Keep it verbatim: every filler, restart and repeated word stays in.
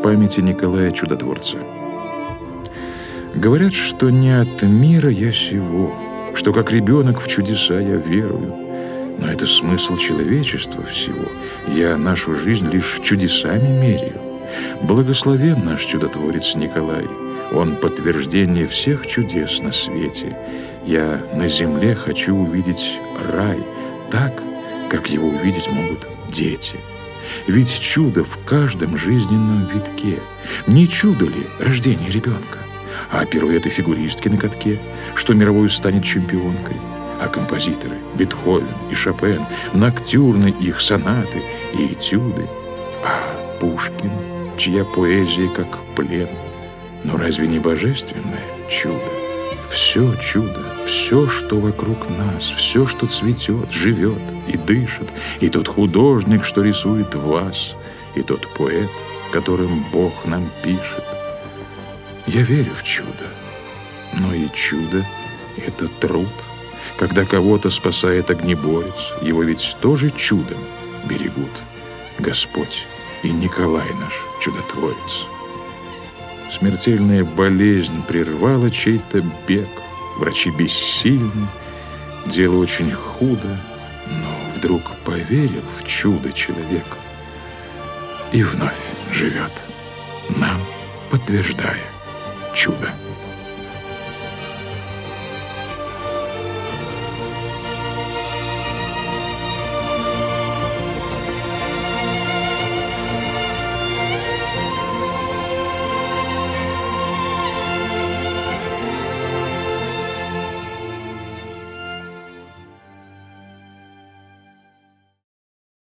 памяти Николая Чудотворца. Говорят, что не от мира я сего, что как ребенок в чудеса я верую. Но это смысл человечества всего. Я нашу жизнь лишь чудесами меряю. Благословен наш чудотворец Николай. Он подтверждение всех чудес на свете. Я на земле хочу увидеть рай так, как его увидеть могут дети. Ведь чудо в каждом жизненном витке. Не чудо ли рождение ребенка? А пируэты фигуристки на катке, что мировой станет чемпионкой? А композиторы Бетховен и Шопен, ноктюрны их сонаты и этюды? А Пушкин, чья поэзия как плен? Но разве не божественное чудо? Все чудо, все, что вокруг нас, все, что цветет, живет и дышит, и тот художник, что рисует вас, и тот поэт, которым Бог нам пишет. Я верю в чудо, но и чудо — это труд. Когда кого-то спасает огнеборец, его ведь тоже чудом берегут Господь и Николай наш чудотворец. Смертельная болезнь прервала чей-то бег. Врачи бессильны, дело очень худо, но вдруг поверил в чудо человек и вновь живет, нам подтверждая чудо.